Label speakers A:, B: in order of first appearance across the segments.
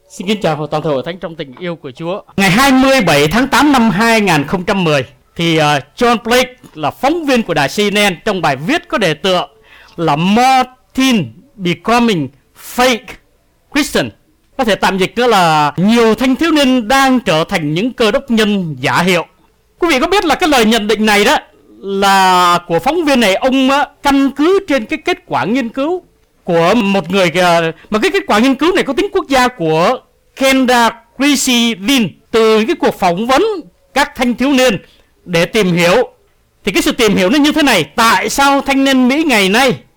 A: Xin kính chào toàn thể hội thánh trong tình yêu của Chúa. Ngày 27 tháng 8 năm 2010 thì John Blake là phóng viên của đài CNN trong bài viết có đề tựa là More Teen Becoming Fake Christian. Có thể tạm dịch nữa là nhiều thanh thiếu niên đang trở thành những cơ đốc nhân giả hiệu. Quý vị có biết là cái lời nhận định này đó là của phóng viên này, ông căn cứ trên cái kết quả nghiên cứu của một người, mà cái kết quả nghiên cứu này có tính quốc gia, của Kendra Chrissy Lynn, từ cái cuộc phỏng vấn các thanh thiếu niên để tìm hiểu. Thì cái sự tìm hiểu nó như thế này: tại sao thanh niên Mỹ ngày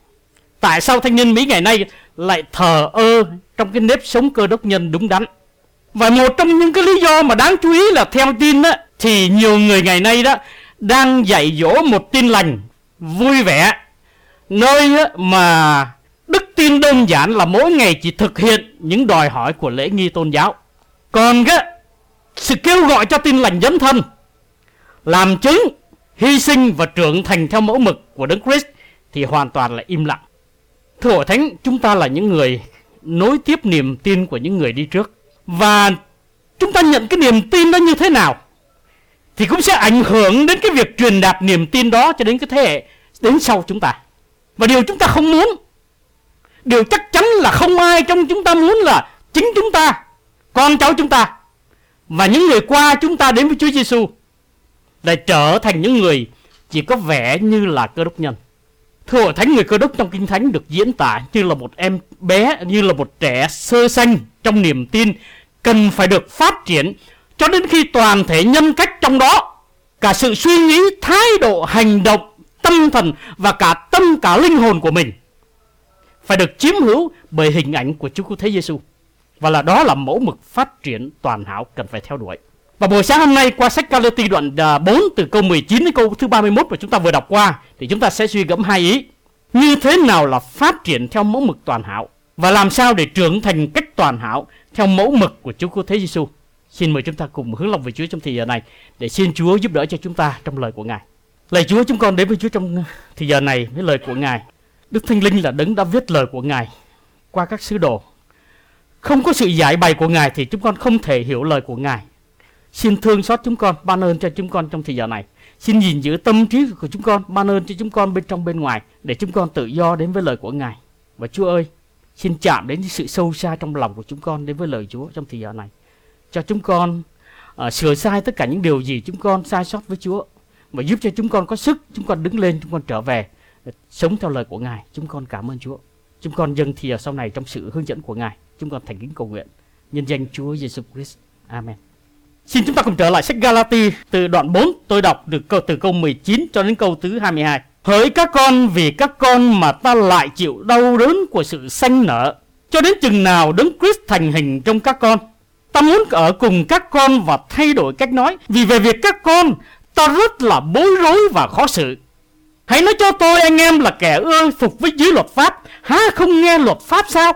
A: nay lại thờ ơ trong cái nếp sống cơ đốc nhân đúng đắn. Và một trong những cái lý do mà đáng chú ý là theo tin đó, thì nhiều người ngày nay đó đang dạy dỗ một tin lành vui vẻ, nơi mà đức tin đơn giản là mỗi ngày chỉ thực hiện những đòi hỏi của lễ nghi tôn giáo. Còn cái sự kêu gọi cho tin lành dấn thân, làm chứng, hy sinh và trưởng thành theo mẫu mực của Đấng Christ thì hoàn toàn là im lặng. Thưa hội thánh, chúng ta là những người nối tiếp niềm tin của những người đi trước, và chúng ta nhận cái niềm tin đó như thế nào thì cũng sẽ ảnh hưởng đến cái việc truyền đạt niềm tin đó cho đến cái thế hệ đến sau chúng ta. Và điều chúng ta không muốn, điều chắc chắn là không ai trong chúng ta muốn là chính chúng ta, con cháu chúng ta và những người qua chúng ta đến với Chúa Giêsu lại trở thành những người chỉ có vẻ như là cơ đốc nhân. Thưa hội thánh, người cơ đốc trong Kinh Thánh được diễn tả như là một em bé, như là một trẻ sơ sanh trong niềm tin, cần phải được phát triển cho đến khi toàn thể nhân cách trong đó, cả sự suy nghĩ, thái độ, hành động, tâm thần và cả tâm cả linh hồn của mình phải được chiếm hữu bởi hình ảnh của Chúa Cứu Thế Giêsu. Và đó là mẫu mực phát triển toàn hảo cần phải theo đuổi. Và buổi sáng hôm nay qua sách Ga-la-ti đoạn 4 từ câu 19 đến câu thứ 31 mà chúng ta vừa đọc qua, thì chúng ta sẽ suy gẫm hai ý: như thế nào là phát triển theo mẫu mực toàn hảo, và làm sao để trưởng thành cách toàn hảo theo mẫu mực của Chúa Cứu Thế Giêsu. Xin mời chúng ta cùng hướng lòng về Chúa trong thời giờ này để xin Chúa giúp đỡ cho chúng ta trong lời của Ngài. Lạy Chúa, chúng con đến với Chúa trong thời giờ này với lời của Ngài. Đức Thánh Linh là Đấng đã viết lời của Ngài qua các sứ đồ. Không có sự giải bày của Ngài thì chúng con không thể hiểu lời của Ngài. Xin thương xót chúng con, ban ơn cho chúng con trong thời giờ này. Xin gìn giữ tâm trí của chúng con, ban ơn cho chúng con bên trong bên ngoài, để chúng con tự do đến với lời của Ngài. Và Chúa ơi, xin chạm đến sự sâu xa trong lòng của chúng con đến với lời Chúa trong thời giờ này. Cho chúng con sửa sai tất cả những điều gì chúng con sai sót với Chúa, và giúp cho chúng con có sức, chúng con đứng lên, chúng con trở về sống theo lời của Ngài. Chúng con cảm ơn Chúa. Chúng con dâng thì sau này trong sự hướng dẫn của Ngài. Chúng con thành kính cầu nguyện nhân danh Chúa Giêsu Christ. Amen. Xin chúng ta cùng trở lại sách Ga-la-ti từ đoạn 4, tôi đọc từ câu 19 cho đến câu thứ 22. Hỡi các con, vì các con mà ta lại chịu đau đớn của sự sanh nở, cho đến chừng nào Đấng Christ thành hình trong các con. Ta muốn ở cùng các con và thay đổi cách nói, vì về việc các con ta rất là bối rối và khó xử. Hãy nói cho tôi, anh em là kẻ ưa phục với dưới luật pháp, há không nghe luật pháp sao?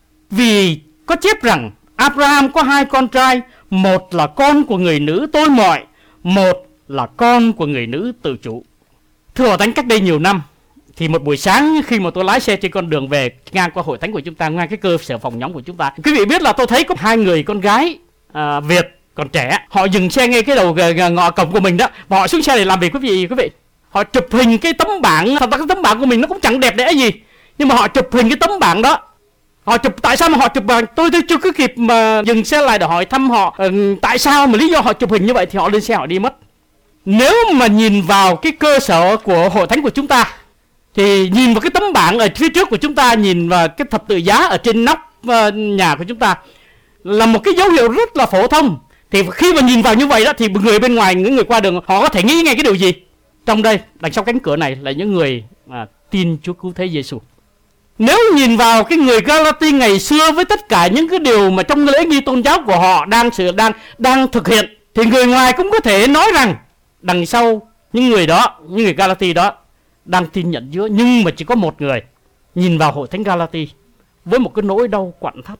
A: Vì có chép rằng Abraham có 2 con trai, một là con của người nữ tôi mọi, một là con của người nữ tự chủ. Thưa hội thánh, cách đây nhiều năm thì một buổi sáng khi mà tôi lái xe trên con đường về ngang qua hội thánh của chúng ta, ngang cái cơ sở phòng nhóm của chúng ta, quý vị biết là tôi thấy có 2 người con gái Việt còn trẻ, họ dừng xe ngay cái đầu ngõ cổng của mình đó, và họ xuống xe để làm việc. Quý vị, họ chụp hình cái tấm bảng. Thật ra cái tấm bảng của mình nó cũng chẳng đẹp đẽ gì, nhưng mà họ chụp hình cái tấm bảng đó. Họ chụp, tại sao mà họ chụp bảng? Tôi chưa có kịp mà dừng xe lại để hỏi thăm họ tại sao mà lý do họ chụp hình như vậy, thì họ lên xe họ đi mất. Nếu mà nhìn vào cái cơ sở của hội thánh của chúng ta, thì nhìn vào cái tấm bảng ở phía trước của chúng ta, nhìn vào cái thập tự giá ở trên nóc nhà của chúng ta, là một cái dấu hiệu rất là phổ thông. Thì khi mà nhìn vào như vậy đó, thì người bên ngoài, những người qua đường, họ có thể nghĩ ngay cái điều gì? Trong đây, đằng sau cánh cửa này là những người tin Chúa Cứu Thế Giêsu. Nếu nhìn vào cái người Ga-la-ti ngày xưa với tất cả những cái điều mà trong lễ nghi tôn giáo của họ đang thực hiện, thì người ngoài cũng có thể nói rằng đằng sau những người đó, những người Ga-la-ti đó đang tin nhận Chúa. Nhưng mà chỉ có một người nhìn vào hội thánh Ga-la-ti với một cái nỗi đau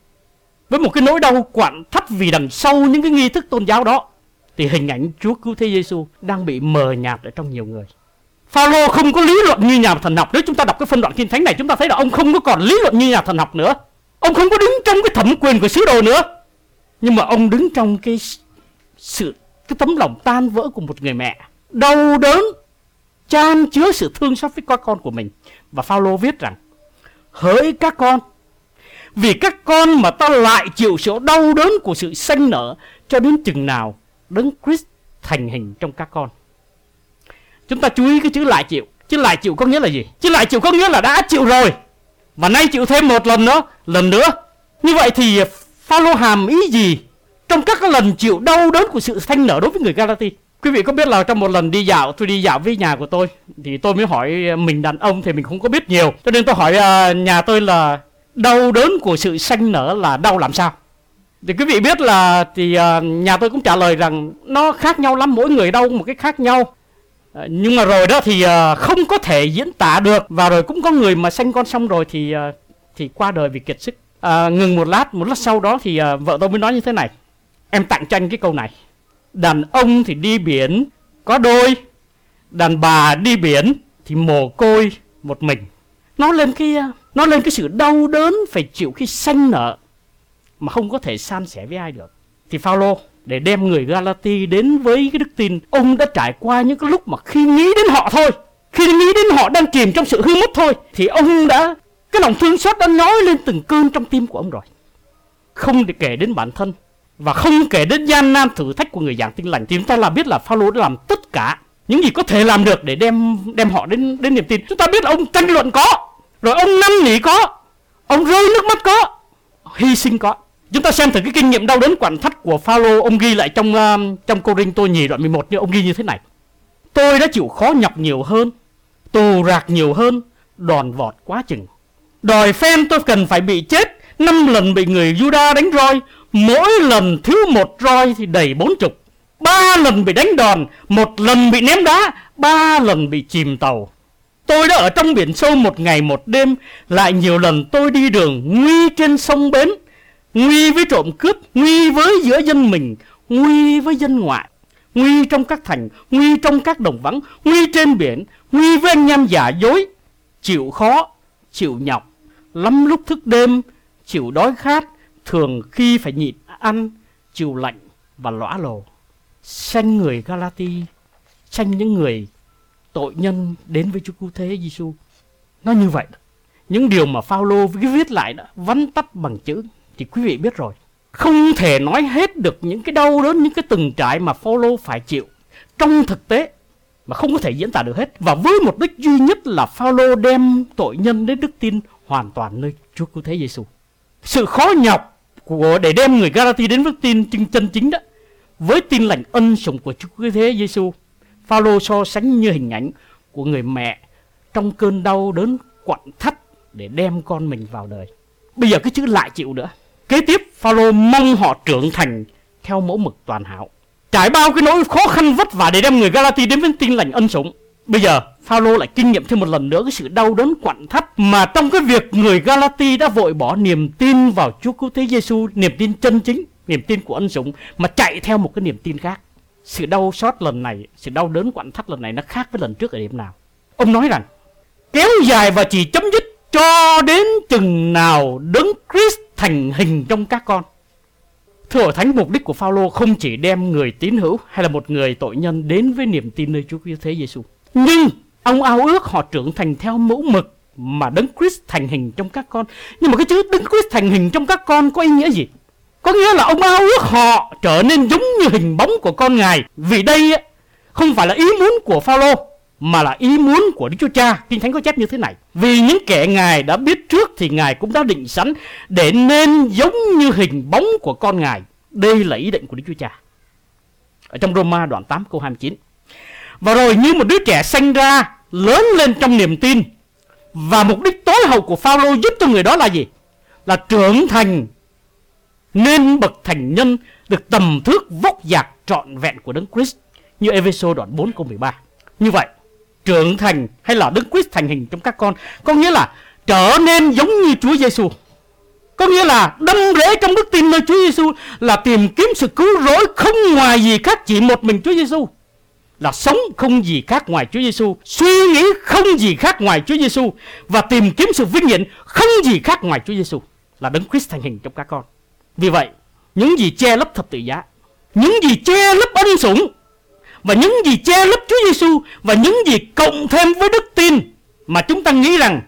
A: quặn thắt, vì đằng sau những cái nghi thức tôn giáo đó thì hình ảnh Chúa Cứu Thế Giêsu đang bị mờ nhạt ở trong nhiều người. Phao-lô không có lý luận như nhà thần học. Nếu chúng ta đọc cái phân đoạn Kinh Thánh này, chúng ta thấy là ông không có còn lý luận như nhà thần học nữa. Ông không có đứng trong cái thẩm quyền của sứ đồ nữa. Nhưng mà ông đứng trong cái tấm lòng tan vỡ của một người mẹ, đau đớn, chan chứa sự thương xót với các con của mình. Và Phao-lô viết rằng: hỡi các con, vì các con mà ta lại chịu sự đau đớn của sự sanh nở, cho đến chừng nào Đấng Christ thành hình trong các con. Chúng ta chú ý cái chữ lại chịu. Chữ lại chịu có nghĩa là gì? Chữ lại chịu có nghĩa là đã chịu rồi, và nay chịu thêm một lần nữa. Như vậy thì Phao-lô hàm ý gì trong các cái lần chịu đau đớn của sự sanh nở đối với người Galati? Quý vị có biết là trong một lần tôi đi dạo với nhà của tôi, thì tôi mới hỏi, mình đàn ông thì mình không có biết nhiều, cho nên tôi hỏi nhà tôi là đau đớn của sự sanh nở là đau làm sao? Thì quý vị biết là nhà tôi cũng trả lời rằng nó khác nhau lắm, mỗi người đau một cái khác nhau. Nhưng mà rồi đó thì không có thể diễn tả được. Và rồi cũng có người mà sanh con xong rồi thì qua đời vì kiệt sức. Ngừng một lát sau đó thì vợ tôi mới nói như thế này. Em tặng cho anh cái câu này: đàn ông thì đi biển có đôi, đàn bà đi biển thì mồ côi một mình. Nó lên cái sự đau đớn phải chịu khi sanh nở mà không có thể san sẻ với ai được. Thì Phao-lô để đem người Galati đến với cái đức tin, ông đã trải qua những cái lúc mà khi nghĩ đến họ thôi, khi nghĩ đến họ đang chìm trong sự hư mất thôi, thì ông đã, cái lòng thương xót đã nói lên từng cơn trong tim của ông rồi. Không để kể đến bản thân và không kể đến gian nan thử thách của người giảng tin lành, thì chúng ta là biết là Phao-lô đã làm tất cả những gì có thể làm được để đem họ đến niềm tin. Chúng ta biết là ông tranh luận có, rồi ông năn nỉ có, ông rơi nước mắt có, hy sinh có. Chúng ta xem thử cái kinh nghiệm đau đớn quặn thắt của Phao-lô. Ông ghi lại trong Cô-rinh-tô nhì đoạn 11, như ông ghi như thế này: tôi đã chịu khó nhọc nhiều hơn, tù rạc nhiều hơn, đòn vọt quá chừng. Đòi phen tôi cần phải bị chết, 5 lần bị người Juda đánh roi, mỗi lần thiếu 1 roi thì đầy 40. 3 lần bị đánh đòn, 1 lần bị ném đá, 3 lần bị chìm tàu. Tôi đã ở trong biển sâu 1 ngày 1 đêm, lại nhiều lần tôi đi đường nguy trên sông bến, nguy với trộm cướp, nguy với giữa dân mình, nguy với dân ngoại, nguy trong các thành, nguy trong các đồng vắng, nguy trên biển, nguy với anh em giả dối, chịu khó, chịu nhọc, lắm lúc thức đêm, chịu đói khát, thường khi phải nhịn ăn, chịu lạnh và lõa lồ. Sanh người Galati, sanh những người tội nhân đến với Chúa Cứu Thế Giêsu. Nó như vậy. Những điều mà Phao-lô viết lại đó, vắn tắt bằng chữ, thì quý vị biết rồi. Không thể nói hết được những cái đau đớn, những cái từng trải mà Phao-lô phải chịu trong thực tế, mà không có thể diễn tả được hết. Và với mục đích duy nhất là Phao-lô đem tội nhân đến đức tin hoàn toàn nơi Chúa Cứu Thế Giêsu. Sự khó nhọc để đem người Galati đến với tin chân chính đó, với tin lành ân sủng của Chúa Cứu Thế Giêsu, Phao-lô so sánh như hình ảnh của người mẹ trong cơn đau đớn quặn thắt để đem con mình vào đời. Bây giờ cái chữ lại chịu nữa. Kế tiếp, Phao-lô mong họ trưởng thành theo mẫu mực toàn hảo, trải bao cái nỗi khó khăn vất vả để đem người Galati đến với tin lành ân sủng. Bây giờ Phao-lô lại kinh nghiệm thêm một lần nữa cái sự đau đớn quặn thắt mà trong cái việc người Galati đã vội bỏ niềm tin vào Chúa Cứu Thế Giêsu, niềm tin chân chính, niềm tin của ân sủng, mà chạy theo một cái niềm tin khác. Sự đau xót lần này, sự đau đớn quặn thắt lần này nó khác với lần trước ở điểm nào? Ông nói rằng kéo dài và chỉ chấm dứt cho đến chừng nào Đấng Christ thành hình trong các con. Thưa Hội Thánh, mục đích của Phao-lô không chỉ đem người tín hữu hay là một người tội nhân đến với niềm tin nơi Chúa Cứu Thế Giêsu, nhưng ông ao ước họ trưởng thành theo mẫu mực mà Đấng Christ thành hình trong các con. Nhưng mà cái chữ Đấng Christ thành hình trong các con có ý nghĩa gì? Có nghĩa là ông ao ước họ trở nên giống như hình bóng của con Ngài. Vì đây không phải là ý muốn của Phao-lô, mà là ý muốn của Đức Chúa Cha. Kinh Thánh có chép như thế này: vì những kẻ Ngài đã biết trước thì Ngài cũng đã định sẵn để nên giống như hình bóng của con Ngài. Đây là ý định của Đức Chúa Cha. Ở trong Roma đoạn 8 câu 29. Và rồi như một đứa trẻ sanh ra, lớn lên trong niềm tin. Và mục đích tối hậu của Phao-lô giúp cho người đó là gì? Là trưởng thành nên bậc thành nhân, được tầm thước vóc dạc trọn vẹn của Đấng Christ, như Ê-phê-sô đoạn 4 câu 13. Như vậy, trưởng thành hay là Đấng Christ thành hình trong các con có nghĩa là trở nên giống như Chúa Giêsu. Có nghĩa là đâm rễ trong đức tin nơi Chúa Giêsu, là tìm kiếm sự cứu rỗi không ngoài gì khác chỉ một mình Chúa Giêsu, là sống không gì khác ngoài Chúa Giêsu, suy nghĩ không gì khác ngoài Chúa Giêsu, và tìm kiếm sự vinh hiển không gì khác ngoài Chúa Giêsu, là Đấng Christ thành hình trong các con. Vì vậy, những gì che lấp thập tự giá, những gì che lấp ân sủng, và những gì che lấp Chúa Giêsu, và những gì cộng thêm với đức tin mà chúng ta nghĩ rằng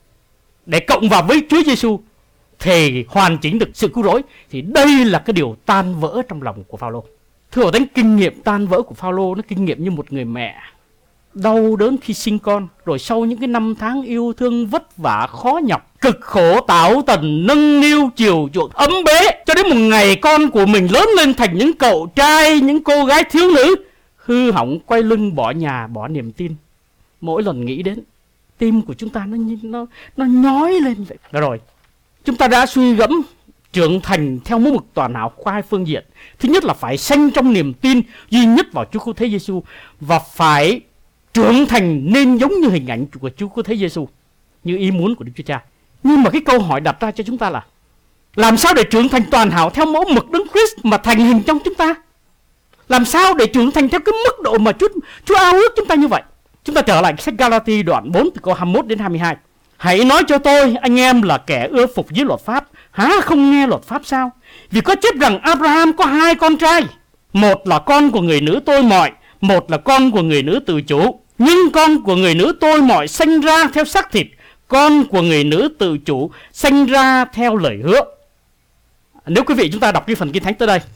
A: để cộng vào với Chúa Giêsu thì hoàn chỉnh được sự cứu rỗi, thì đây là cái điều tan vỡ trong lòng của Phaolô. Thưa hội thánh, kinh nghiệm tan vỡ của Phaolô nó kinh nghiệm như một người mẹ đau đớn khi sinh con, rồi sau những cái năm tháng yêu thương vất vả khó nhọc, cực khổ tảo tần, nâng niu chiều chuộng ấm bế, cho đến một ngày con của mình lớn lên thành những cậu trai, những cô gái thiếu nữ hư hỏng, quay lưng bỏ nhà, bỏ niềm tin. Mỗi lần nghĩ đến, tim của chúng ta nó nhói lên vậy. Rồi chúng ta đã suy gẫm trưởng thành theo mẫu mực toàn hảo qua hai phương diện. Thứ nhất là phải sanh trong niềm tin duy nhất vào Chúa Cứu Thế Giêsu, và phải trưởng thành nên giống như hình ảnh của Chúa Cứu Thế Giêsu, như ý muốn của Đức Chúa Cha. Nhưng mà cái câu hỏi đặt ra cho chúng ta là làm sao để trưởng thành toàn hảo theo mẫu mực Đấng Christ mà thành hình trong chúng ta? Làm sao để trưởng thành theo cái mức độ mà Chúa ao ước chúng ta như vậy? Chúng ta trở lại sách Galati đoạn 4 từ câu 21 đến 22. Hãy nói cho tôi, anh em là kẻ ưa phục với luật pháp, há không nghe luật pháp sao? Vì có chép rằng Abraham có hai con trai, một là con của người nữ tôi mọi, một là con của người nữ tự chủ. Nhưng con của người nữ tôi mọi sanh ra theo xác thịt, con của người nữ tự chủ sanh ra theo lời hứa. Nếu quý vị chúng ta đọc cái phần Kinh Thánh tới đây,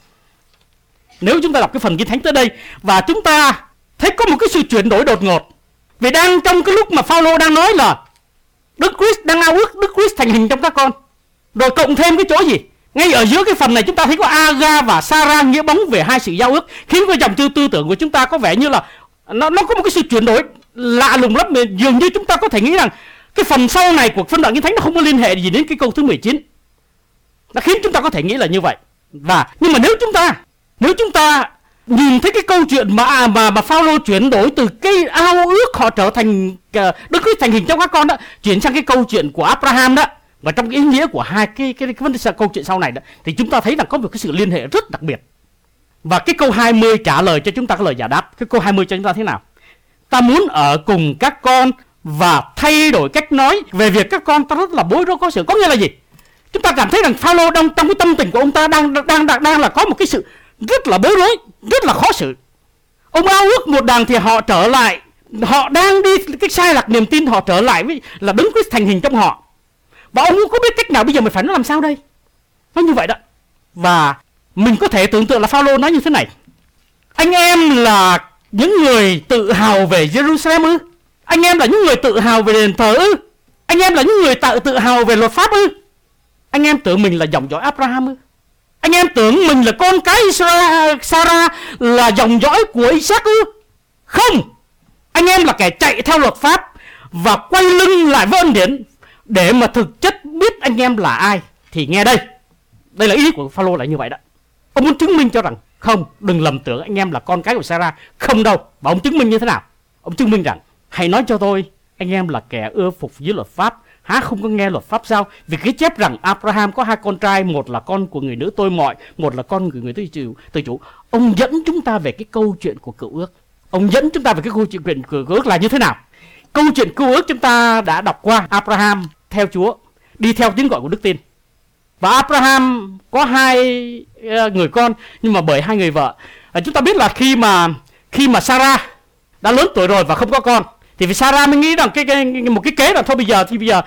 A: nếu chúng ta đọc cái phần Kinh Thánh tới đây và chúng ta thấy có một cái sự chuyển đổi đột ngột. Vì đang trong cái lúc mà Phaolô đang nói là Đức Christ đang ao ước Đức Christ thành hình trong các con, rồi cộng thêm cái chỗ gì? Ngay ở giữa cái phần này chúng ta thấy có Aga và Sarah nghĩa bóng về hai sự giao ước, khiến cái dòng tư tưởng của chúng ta có vẻ như là nó có một cái sự chuyển đổi lạ lùng lắm. Dường như chúng ta có thể nghĩ rằng cái phần sau này của phân đoạn Kinh Thánh nó không có liên hệ gì đến cái câu thứ 19. Nó khiến chúng ta có thể nghĩ là như vậy. Nhưng mà nếu chúng ta nhìn thấy cái câu chuyện mà Phaolô chuyển đổi từ cái ao ước họ trở thành Đức Christ thành hình trong các con đó, chuyển sang cái câu chuyện của Abraham đó, và trong cái ý nghĩa của hai cái vấn đề câu chuyện sau này đó, thì chúng ta thấy rằng có một cái sự liên hệ rất đặc biệt. Và cái câu 20 trả lời cho chúng ta cái lời giải đáp. Cái câu 20 cho chúng ta thế nào? Ta muốn ở cùng các con và thay đổi cách nói về việc các con ta rất là bối rối khó xử. Có nghĩa là gì? Chúng ta cảm thấy rằng Phaolô trong cái tâm tình của ông ta đang là có một cái sự rất là bối rối, rất là khó xử. Ông ao ước một đằng thì họ trở lại, họ đang đi cái sai lạc niềm tin, họ trở lại với là Đấng Christ thành hình trong họ. Và ông không biết cách nào bây giờ mình phải nói làm sao đây. Nó như vậy đó. Và mình có thể tưởng tượng là Phaolô nói như thế này: anh em là những người tự hào về Jerusalem ư? Anh em là những người tự hào về đền thờ ư? Anh em là những người tự hào về luật pháp ư? Anh em tưởng mình là dòng dõi Abraham ư? Anh em tưởng mình là con cái Sarah, là dòng dõi của Isaac ư? Không! Anh em là kẻ chạy theo luật pháp và quay lưng lại với ân điển, để mà thực chất biết anh em là ai. Thì nghe đây, đây là ý của Phaolô là như vậy đó. Ông muốn chứng minh cho rằng không, đừng lầm tưởng anh em là con cái của Sarah. Không đâu. Và ông chứng minh như thế nào? Ông chứng minh rằng hãy nói cho tôi, anh em là kẻ ưa phục với luật pháp, há không có nghe luật pháp sao? Vì cái chép rằng Abraham có hai con trai, một là con của người nữ tôi mọi, một là con của người tự chủ. Ông dẫn chúng ta về cái câu chuyện của cựu ước. Ông dẫn chúng ta về cái câu chuyện của cựu ước là như thế nào? Câu chuyện cựu ước chúng ta đã đọc qua. Abraham theo Chúa, đi theo tiếng gọi của đức tin. Và Abraham có hai người con, nhưng mà bởi hai người vợ. Chúng ta biết là khi mà Sarah đã lớn tuổi rồi và không có con, thì vì Sarah mới nghĩ rằng một cái kế là thôi bây giờ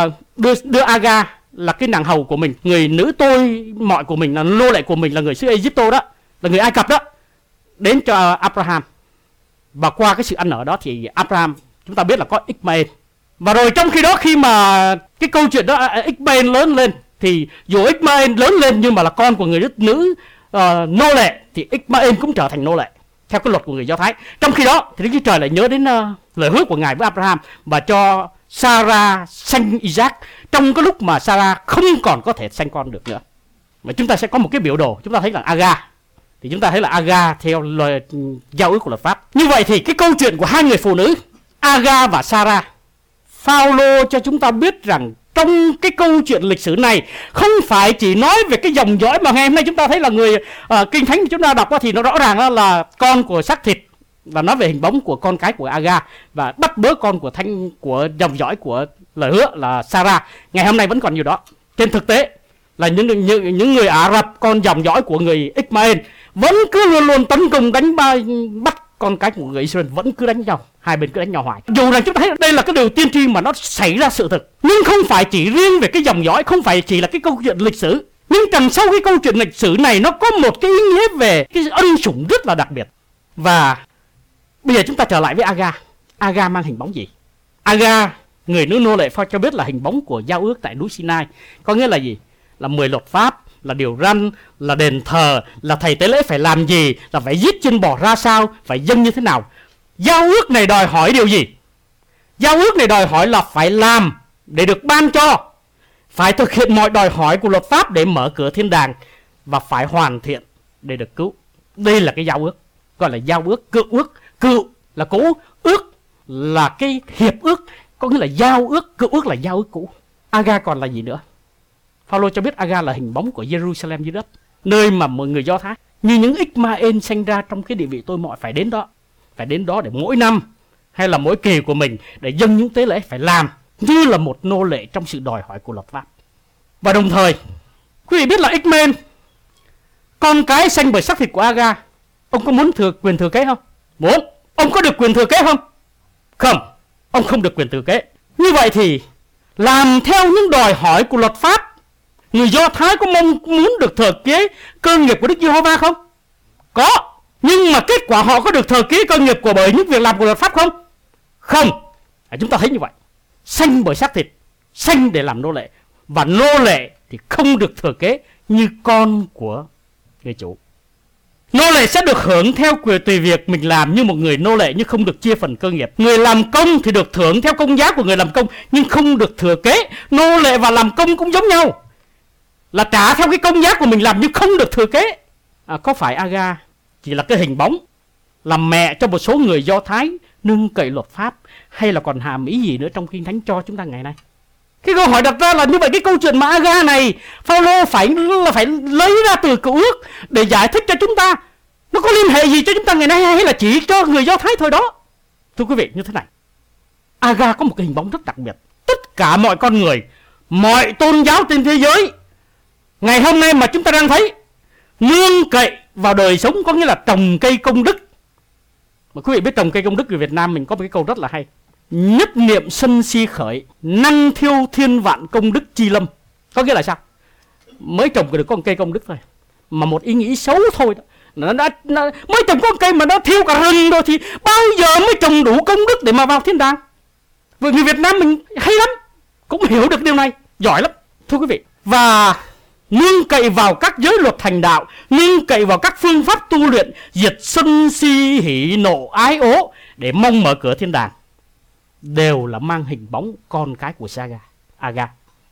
A: đưa Aga là cái nàng hầu của mình, người nữ tôi mọi của mình, là nô lệ của mình, là người xứ Egypto đó, là người Ai Cập đó, đến cho Abraham. Và qua cái sự ăn ở đó thì Abraham chúng ta biết là có Ishmael. Và rồi trong khi đó, khi mà cái câu chuyện đó Ishmael lớn lên, thì dù Ishmael lớn lên nhưng mà là con của người nữ nô lệ, thì Ishmael cũng trở thành nô lệ theo cái luật của người Do Thái. Trong khi đó thì Đức Chúa Trời lại nhớ đến lời hứa của Ngài với Abraham và cho Sarah sanh Isaac trong cái lúc mà Sarah không còn có thể sanh con được nữa. Mà chúng ta sẽ có một cái biểu đồ, chúng ta thấy là Aga, thì chúng ta thấy là Aga theo lời giao ước của luật pháp. Như vậy thì cái câu chuyện của hai người phụ nữ Aga và Sarah, Phaolô cho chúng ta biết rằng trong cái câu chuyện lịch sử này không phải chỉ nói về cái dòng dõi mà ngày hôm nay chúng ta thấy là người Kinh Thánh chúng ta đọc thì nó rõ ràng là con của xác thịt, và nói về hình bóng của con cái của Aga, và bắt bớ con của dòng dõi của lời hứa là Sarah. Ngày hôm nay vẫn còn nhiều đó. Trên thực tế là những người Ả Rập, con dòng dõi của người Ismail, vẫn cứ luôn luôn tấn công bắt con cái của người Israel, vẫn cứ đánh nhau, hai bên cứ đánh nhau hoài. Dù là chúng ta thấy đây là cái điều tiên tri mà nó xảy ra sự thực, nhưng không phải chỉ riêng về cái dòng dõi, không phải chỉ là cái câu chuyện lịch sử, nhưng đằng sau cái câu chuyện lịch sử này nó có một cái ý nghĩa về cái ân sủng rất là đặc biệt. Và bây giờ chúng ta trở lại với Aga. Aga mang hình bóng gì? Aga, người nữ nô lệ Phao cho biết là hình bóng của giao ước tại núi Sinai. Có nghĩa là gì? Là 10 luật pháp, là điều răn, là đền thờ, là thầy tế lễ phải làm gì, là phải giết chiên bò ra sao, phải dâng như thế nào. Giao ước này đòi hỏi điều gì? Giao ước này đòi hỏi là phải làm để được ban cho, phải thực hiện mọi đòi hỏi của luật pháp để mở cửa thiên đàng, và phải hoàn thiện để được cứu. Đây là cái giao ước, gọi là giao ước cựu ước. Cựu là cũ, ước là cái hiệp ước, có nghĩa là giao ước, cựu ước là giao ước cũ. Aga còn là gì nữa? Phaolô cho biết Aga là hình bóng của Jerusalem dưới đất, nơi mà mọi người Do Thái như những Ismael sinh ra trong cái địa vị tôi mọi phải đến đó. Phải đến đó để mỗi năm hay là mỗi kỳ của mình để dâng những tế lễ, phải làm như là một nô lệ trong sự đòi hỏi của luật pháp. Và đồng thời, quý vị biết là Ismael, con cái sanh bởi xác thịt của Aga, ông có muốn quyền thừa kế không? Muốn. Ông có được quyền thừa kế không? Không, ông không được quyền thừa kế. Như vậy thì làm theo những đòi hỏi của luật pháp, người Do Thái có mong muốn được thừa kế cơ nghiệp của Đức Giê-hô-va không? Có. Nhưng mà kết quả họ có được thừa kế cơ nghiệp của bởi những việc làm của luật pháp không? Không. Chúng ta thấy như vậy. Sanh bởi xác thịt, sanh để làm nô lệ, và nô lệ thì không được thừa kế như con của người chủ. Nô lệ sẽ được hưởng theo quyền tùy việc mình làm như một người nô lệ, nhưng không được chia phần cơ nghiệp. Người làm công thì được thưởng theo công giá của người làm công, nhưng không được thừa kế. Nô lệ và làm công cũng giống nhau, là trả theo cái công giá của mình làm nhưng không được thừa kế. Có phải Aga chỉ là cái hình bóng làm mẹ cho một số người Do Thái nương cậy luật pháp, hay là còn hàm ý gì nữa trong Kinh Thánh cho chúng ta ngày nay? Cái câu hỏi đặt ra là như vậy, cái câu chuyện mà Aga này Phaolô phải lấy ra từ Cựu Ước để giải thích cho chúng ta, nó có liên hệ gì cho chúng ta ngày nay, hay là chỉ cho người Do Thái thôi đó? Thưa quý vị, như thế này, Aga có một cái hình bóng rất đặc biệt. Tất cả mọi con người, mọi tôn giáo trên thế giới ngày hôm nay mà chúng ta đang thấy nương cậy vào đời sống, có nghĩa là trồng cây công đức. Mà quý vị biết trồng cây công đức ở Việt Nam mình có một cái câu rất là hay: nhất niệm sân si khởi, năng thiêu thiên vạn công đức chi lâm. Có nghĩa là sao? Mới trồng được có một cây công đức thôi, mà một ý nghĩ xấu thôi đó, nó mới trồng có một cây mà nó thiêu cả rừng rồi, thì bao giờ mới trồng đủ công đức để mà vào thiên đàng? Vì người Việt Nam mình hay lắm, cũng hiểu được điều này, giỏi lắm, thưa quý vị. Và nương cậy vào các giới luật thành đạo, nương cậy vào các phương pháp tu luyện diệt sân si hỉ nộ ái ố để mong mở cửa thiên đàng, đều là mang hình bóng con cái của Aga.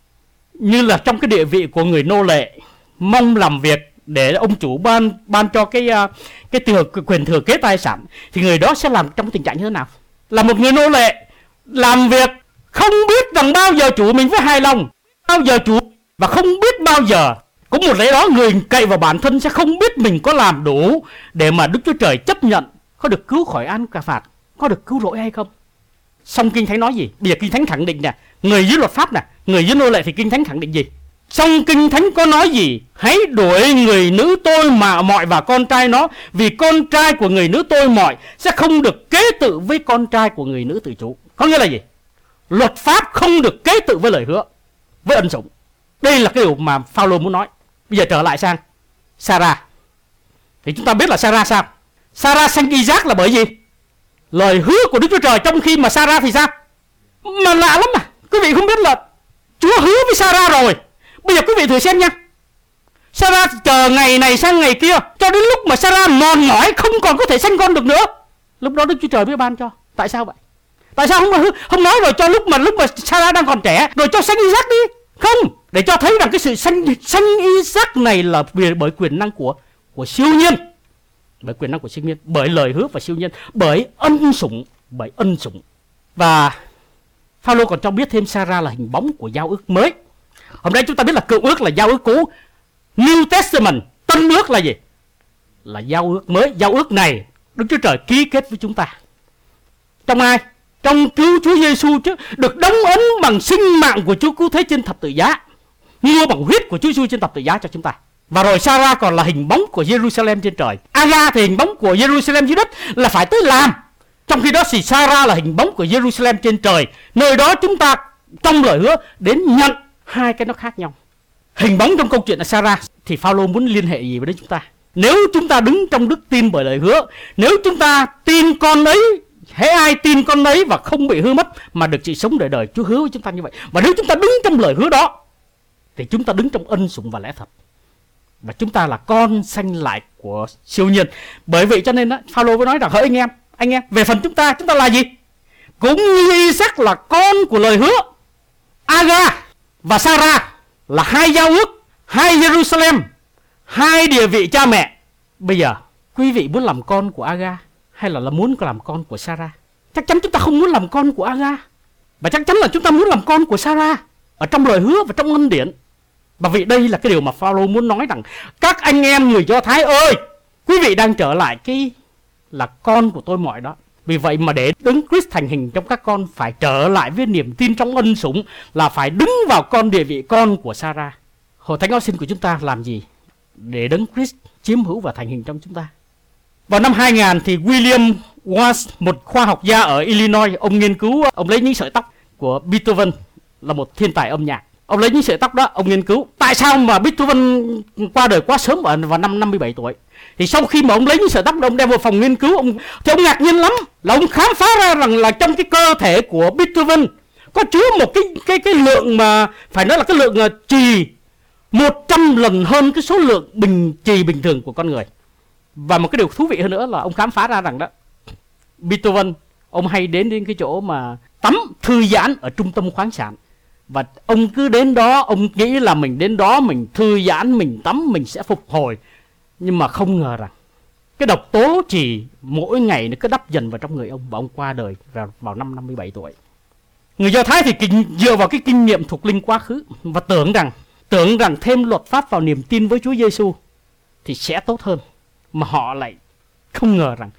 A: Như là trong cái địa vị của người nô lệ, mong làm việc để ông chủ ban cho cái quyền thừa kế tài sản, thì người đó sẽ làm trong tình trạng như thế nào? Là một người nô lệ làm việc không biết rằng bao giờ chủ mình phải hài lòng, bao giờ chủ, và không biết bao giờ. Cũng một lẽ đó, người cậy vào bản thân sẽ không biết mình có làm đủ để mà Đức Chúa Trời chấp nhận, có được cứu khỏi án cả phạt, có được cứu rỗi hay không. Xong Kinh Thánh nói gì? Bây giờ Kinh Thánh khẳng định nè, người dưới luật pháp nè, người dưới nô lệ, thì Kinh Thánh khẳng định gì? Xong Kinh Thánh có nói gì? Hãy đuổi người nữ tôi mà mọi và con trai nó, vì con trai của người nữ tôi mọi sẽ không được kế tự với con trai của người nữ tự chủ. Có nghĩa là gì? Luật pháp không được kế tự với lời hứa, với ân sủng. Đây là cái điều mà Phaolô muốn nói. Bây giờ trở lại sang Sarah. Thì chúng ta biết là Sarah sao? Sarah sanh Isaac là bởi gì? Lời hứa của Đức Chúa Trời. Trong khi mà Sarah thì sao? Mà lạ lắm à. Quý vị không biết là Chúa hứa với Sarah rồi. Bây giờ quý vị thử xem nha. Sarah chờ ngày này sang ngày kia, cho đến lúc mà Sarah mòn mỏi không còn có thể sanh con được nữa, lúc đó Đức Chúa Trời mới ban cho. Tại sao vậy? Tại sao không nói rồi cho lúc mà Sarah đang còn trẻ rồi cho sanh Isaac đi? Không, để cho thấy rằng cái sự sanh Isaac này là bởi quyền năng của siêu nhiên, bởi quyền năng của siêu nhiên, bởi lời hứa và siêu nhiên, bởi ân sủng. Và Phaolô còn cho biết thêm Sarah là hình bóng của giao ước mới. Hôm nay chúng ta biết là Cựu Ước là giao ước cũ, New Testament, Tân Ước là gì? Là giao ước mới. Giao ước này Đức Chúa Trời ký kết với chúng ta. Trong ai? Trong cứu Chúa Giêsu chứ, được đóng ấn bằng sinh mạng của Chúa cứu thế trên thập tự giá. mua bằng huyết của Chúa Giêsu trên thập tự giá cho chúng ta. Và rồi Sarah còn là hình bóng của Jerusalem trên trời. Aga thì hình bóng của Jerusalem dưới đất, là phải tới làm. Trong khi đó thì Sarah là hình bóng của Jerusalem trên trời, nơi đó chúng ta trong lời hứa đến nhận. Hai cái nó khác nhau. Hình bóng trong câu chuyện là Sarah, thì Phao-lô muốn liên hệ gì với chúng ta? Nếu chúng ta đứng trong đức tin bởi lời hứa, nếu chúng ta tin con ấy, hễ ai tin con ấy và không bị hư mất mà được sự sống đời đời, Chúa hứa với chúng ta như vậy. Và nếu chúng ta đứng trong lời hứa đó thì chúng ta đứng trong ân sủng và lẽ thật, và chúng ta là con sanh lại của siêu nhiên. Bởi vậy cho nên Phao-lô mới nói rằng: hỡi anh em, về phần chúng ta là gì? Cũng như Isaac là con của lời hứa, Aga và Sarah là hai giao ước, hai Jerusalem, hai địa vị cha mẹ. Bây giờ quý vị muốn làm con của Aga hay là muốn làm con của Sarah? Chắc chắn chúng ta không muốn làm con của Aga, và chắc chắn là chúng ta muốn làm con của Sarah ở trong lời hứa và trong ân điển. Và vì đây là cái điều mà Phao-lô muốn nói rằng: các anh em người Do Thái ơi, quý vị đang trở lại cái là con của tôi mọi đó. Vì vậy mà để Đấng Christ thành hình trong các con, phải trở lại với niềm tin trong ân sủng, là phải đứng vào con địa vị con của Sarah. Hội thánh Austin của chúng ta làm gì để Đấng Christ chiếm hữu và thành hình trong chúng ta? Vào năm 2000 thì William Watts, một khoa học gia ở Illinois, ông nghiên cứu, ông lấy những sợi tóc của Beethoven, là một thiên tài âm nhạc. Ông lấy những sợi tóc đó, ông nghiên cứu tại sao mà Beethoven qua đời quá sớm vào năm 57 tuổi. Thì sau khi mà ông lấy những sợi tóc đó, ông đem vào phòng nghiên cứu, thì ông ngạc nhiên lắm, là ông khám phá ra rằng là trong cái cơ thể của Beethoven có chứa một cái lượng mà phải nói là cái lượng chì 100 lần hơn cái số lượng chì bình thường của con người. Và một cái điều thú vị hơn nữa là ông khám phá ra rằng đó, Beethoven ông hay đến cái chỗ mà tắm thư giãn ở trung tâm khoáng sản. Và ông cứ đến đó, ông nghĩ là mình đến đó mình thư giãn, mình tắm, mình sẽ phục hồi. Nhưng mà không ngờ rằng cái độc tố chỉ mỗi ngày nó cứ đắp dần vào trong người ông, và ông qua đời vào năm 57 tuổi. Người Do Thái thì dựa vào cái kinh nghiệm thuộc linh quá khứ và tưởng rằng thêm luật pháp vào niềm tin với Chúa Giêsu thì sẽ tốt hơn, mà họ lại không ngờ rằng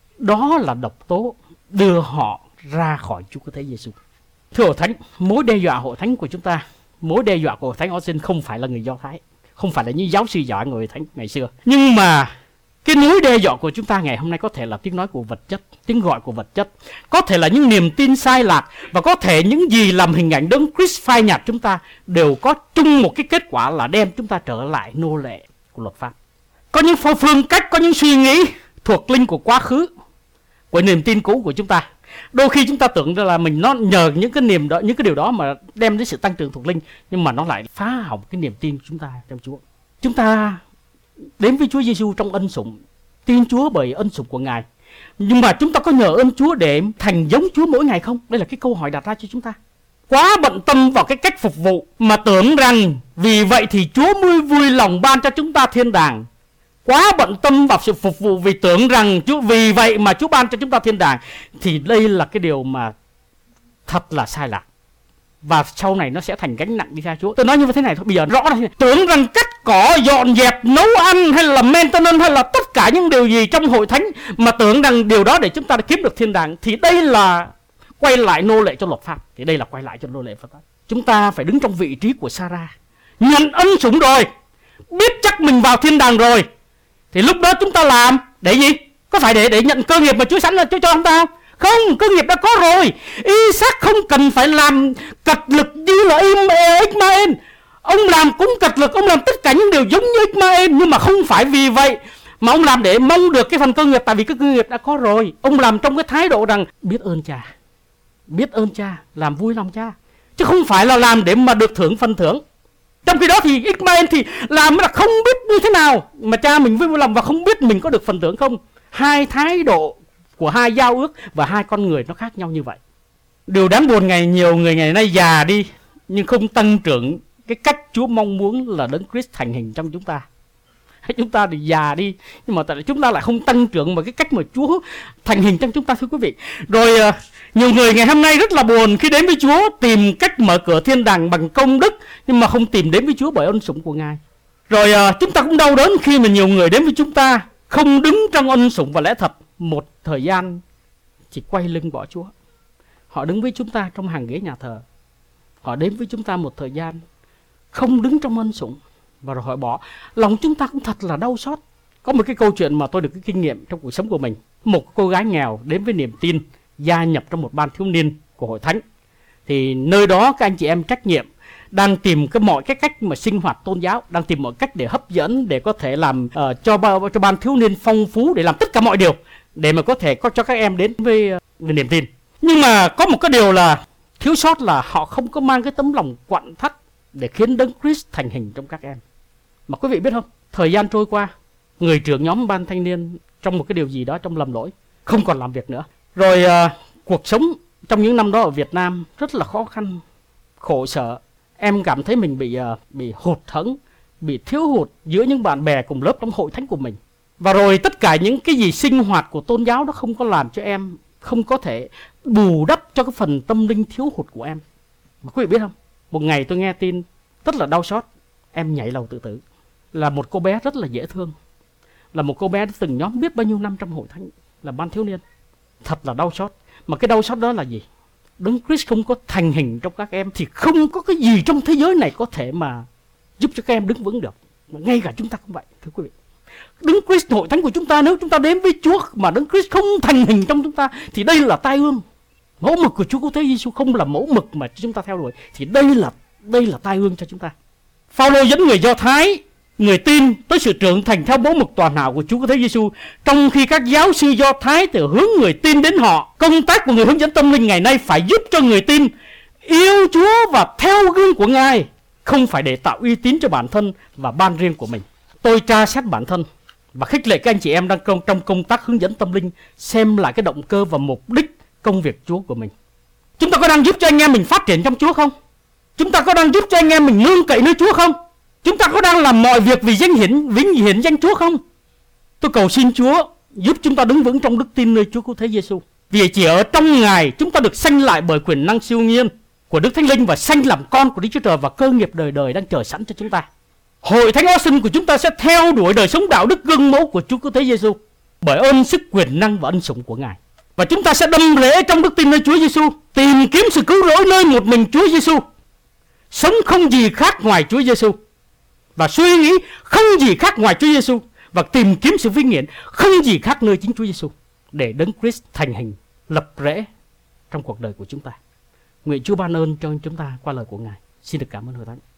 A: đó là độc tố đưa họ ra khỏi Chúa Cứu Thế Giêsu. Thưa hội thánh, mối đe dọa hội thánh của chúng ta, mối đe dọa của hội thánh Austin không phải là người Do Thái, không phải là những giáo sư giỏi người hội thánh ngày xưa, nhưng mà cái mối đe dọa của chúng ta ngày hôm nay có thể là tiếng nói của vật chất, tiếng gọi của vật chất, có thể là những niềm tin sai lạc, và có thể những gì làm hình ảnh Đấng Christ phai nhạt chúng ta đều có chung một cái kết quả là đem chúng ta trở lại nô lệ của luật pháp. Có những phương cách, có những suy nghĩ thuộc linh của quá khứ, của niềm tin cũ của chúng ta. Đôi khi chúng ta tưởng là mình nó nhờ những cái niềm đó, những cái điều đó mà đem đến sự tăng trưởng thuộc linh, nhưng mà nó lại phá hỏng cái niềm tin của chúng ta trong Chúa. Chúng ta đến với Chúa Giêsu trong ân sủng, tin Chúa bởi ân sủng của Ngài, nhưng mà chúng ta có nhờ ơn Chúa để thành giống Chúa mỗi ngày không? Đây là cái câu hỏi đặt ra cho chúng ta. Quá bận tâm vào cái cách phục vụ mà tưởng rằng vì vậy thì Chúa mới vui lòng ban cho chúng ta thiên đàng. Quá bận tâm vào sự phục vụ vì tưởng rằng vì vậy mà Chúa ban cho chúng ta thiên đàng, thì đây là cái điều mà thật là sai lạc, và sau này nó sẽ thành gánh nặng đi ra Chúa. Tôi nói như thế này thôi, bây giờ rõ đây, tưởng rằng cắt cỏ, dọn dẹp, nấu ăn hay là maintenance hay là tất cả những điều gì trong hội thánh mà tưởng rằng điều đó để chúng ta kiếm được thiên đàng, thì đây là quay lại nô lệ cho luật pháp. Thì đây là quay lại cho nô lệ pháp. Chúng ta phải đứng trong vị trí của Sarah, nhận ân sủng rồi, biết chắc mình vào thiên đàng rồi, thì lúc đó chúng ta làm để gì? Có phải để nhận cơ nghiệp mà Chúa sẵn là Chúa cho chúng ta không? Không, cơ nghiệp đã có rồi. Isaac không cần phải làm cật lực như là Ismael. Ông làm cũng cật lực, ông làm tất cả những điều giống như Ismael, nhưng mà không phải vì vậy mà ông làm để mong được cái phần cơ nghiệp, tại vì cái cơ nghiệp đã có rồi. Ông làm trong cái thái độ rằng biết ơn cha, làm vui lòng cha, chứ không phải là làm để mà được phần thưởng. Trong khi đó thì Ismael thì làm là không biết như thế nào mà cha mình vui lòng, và không biết mình có được phần thưởng không. Hai thái độ của hai giao ước và hai con người nó khác nhau như vậy. Điều đáng buồn nhiều người ngày nay già đi nhưng không tăng trưởng cái cách Chúa mong muốn là Đấng Christ thành hình trong chúng ta. Chúng ta thì già đi, nhưng mà tại chúng ta lại không tăng trưởng mà cái cách mà Chúa thành hình trong chúng ta, thưa quý vị. Rồi nhiều người ngày hôm nay rất là buồn khi đến với Chúa, tìm cách mở cửa thiên đàng bằng công đức, nhưng mà không tìm đến với Chúa bởi ân sủng của Ngài. Rồi chúng ta cũng đau đớn khi mà nhiều người đến với chúng ta không đứng trong ân sủng và lẽ thật, một thời gian chỉ quay lưng bỏ Chúa. Họ đứng với chúng ta trong hàng ghế nhà thờ, họ đến với chúng ta một thời gian, không đứng trong ân sủng và rồi họ bỏ. Lòng chúng ta cũng thật là đau xót. Có một cái câu chuyện mà tôi được cái kinh nghiệm trong cuộc sống của mình. Một cô gái nghèo đến với niềm tin, gia nhập trong một ban thiếu niên của hội thánh. Thì nơi đó các anh chị em trách nhiệm đang tìm mọi cái cách mà sinh hoạt tôn giáo, đang tìm mọi cách để hấp dẫn, để có thể làm cho ban thiếu niên phong phú, để làm tất cả mọi điều để mà có thể có cho các em đến với niềm tin. Nhưng mà có một cái điều là thiếu sót là họ không có mang cái tấm lòng quặn thắt để khiến Đấng Christ thành hình trong các em. Mà quý vị biết không, thời gian trôi qua, người trưởng nhóm ban thanh niên trong một cái điều gì đó, trong lầm lỗi, không còn làm việc nữa. Rồi cuộc sống trong những năm đó ở Việt Nam rất là khó khăn, khổ sở. Em cảm thấy mình bị hụt hẫng, bị thiếu hụt giữa những bạn bè cùng lớp trong hội thánh của mình. Và rồi tất cả những cái gì sinh hoạt của tôn giáo đó không có làm cho em không có thể bù đắp cho cái phần tâm linh thiếu hụt của em. Mà quý vị biết không, một ngày tôi nghe tin rất là đau xót, em nhảy lầu tự tử. Là một cô bé rất là dễ thương, là một cô bé đã từng nhóm biết bao nhiêu năm trong hội thánh, là ban thiếu niên. Thật là đau xót. Mà cái đau xót đó là gì? Đấng Christ không có thành hình trong các em thì không có cái gì trong thế giới này có thể mà giúp cho các em đứng vững được. Mà ngay cả chúng ta cũng vậy, thưa quý vị. Đấng Christ, hội thánh của chúng ta, nếu chúng ta đến với Chúa mà Đấng Christ không thành hình trong chúng ta thì đây là tai ương. Mẫu mực của Chúa Cứu Thế Giêsu không là mẫu mực mà chúng ta theo đuổi thì đây là tai ương cho chúng ta. Phao-lô dẫn người Do Thái, người tin tới sự trưởng thành theo mẫu mực toàn hảo của Chúa Cứu Thế Giêsu, trong khi các giáo sư Do Thái thì hướng người tin đến họ. Công tác của người hướng dẫn tâm linh ngày nay phải giúp cho người tin yêu Chúa và theo gương của Ngài, không phải để tạo uy tín cho bản thân và ban riêng của mình. Tôi tra xét bản thân và khích lệ các anh chị em đang trong công tác hướng dẫn tâm linh xem lại cái động cơ và mục đích công việc Chúa của mình. Chúng ta có đang giúp cho anh em mình phát triển trong Chúa không? Chúng ta có đang giúp cho anh em mình nương cậy nơi Chúa không? Chúng ta có đang làm mọi việc vì vinh hiển danh Chúa không? Tôi cầu xin Chúa giúp chúng ta đứng vững trong đức tin nơi Chúa Cứu Thế Giêsu. Vì chỉ ở trong Ngài chúng ta được sanh lại bởi quyền năng siêu nhiên của Đức Thánh Linh và sanh làm con của Đức Chúa Trời, và cơ nghiệp đời đời đang chờ sẵn cho chúng ta. Hội thánh hóa sinh của chúng ta sẽ theo đuổi đời sống đạo đức gương mẫu của Chúa Cứu Thế Giêsu bởi ơn sức quyền năng và ân sủng của Ngài. Và chúng ta sẽ đâm rễ trong đức tin nơi Chúa Giêsu, tìm kiếm sự cứu rỗi nơi một mình Chúa Giêsu, sống không gì khác ngoài Chúa Giêsu, và suy nghĩ không gì khác ngoài Chúa Giêsu, và tìm kiếm sự vinh hiển không gì khác nơi chính Chúa Giêsu, để Đấng Christ thành hình, lập rễ trong cuộc đời của chúng ta. Nguyện Chúa ban ơn cho chúng ta qua lời của Ngài. Xin được cảm ơn Hội Thánh.